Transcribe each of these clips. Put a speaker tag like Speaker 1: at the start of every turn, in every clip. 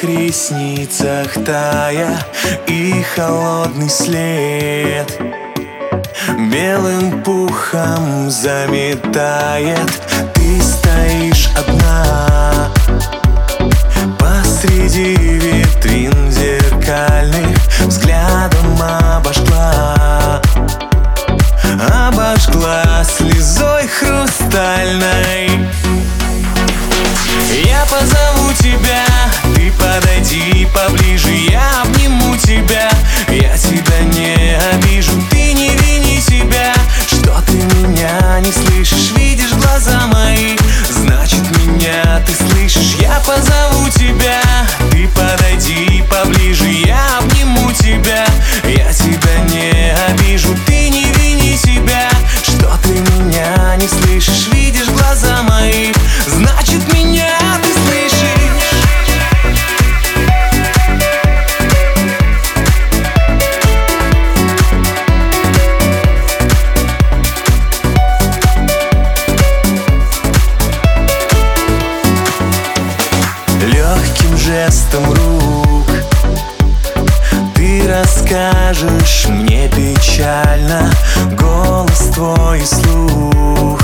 Speaker 1: твоих ресницах тая и холодный след белым пухом заметает. Ты стоишь одна посреди витрин зеркальных, взглядом обожгла слезой хрустальной. Я позову тебя, ты подойди поближе, я обниму тебя, я тебя не обижу. Ты не вини себя, что ты меня не слышишь. Видишь глаза мои, значит меня ты слышишь. Я позову тебя, ты подойди поближе, я обниму тебя, я тебя не обижу. Ты не вини себя, что ты меня не слышишь. Видишь глаза мои, значит меня ты слышишь. Легким жестом рук ты расскажешь мне печально. Голос твой слух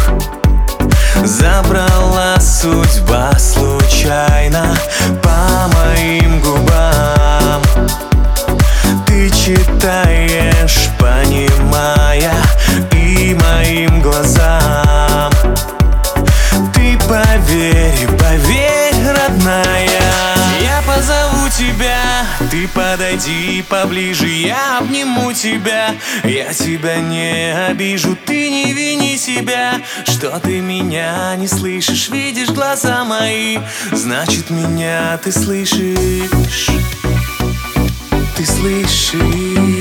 Speaker 1: забрала судьба случайно по моим губам. Ты читаешь, понимая, и моим глазам. Ты поверь, поверь, родная. Я позову тебя, ты подойди поближе, я обниму тебя, я тебя не обижу. Ты не вини себя, что ты меня не слышишь. Видишь глаза мои, значит меня ты слышишь. Ты слышишь.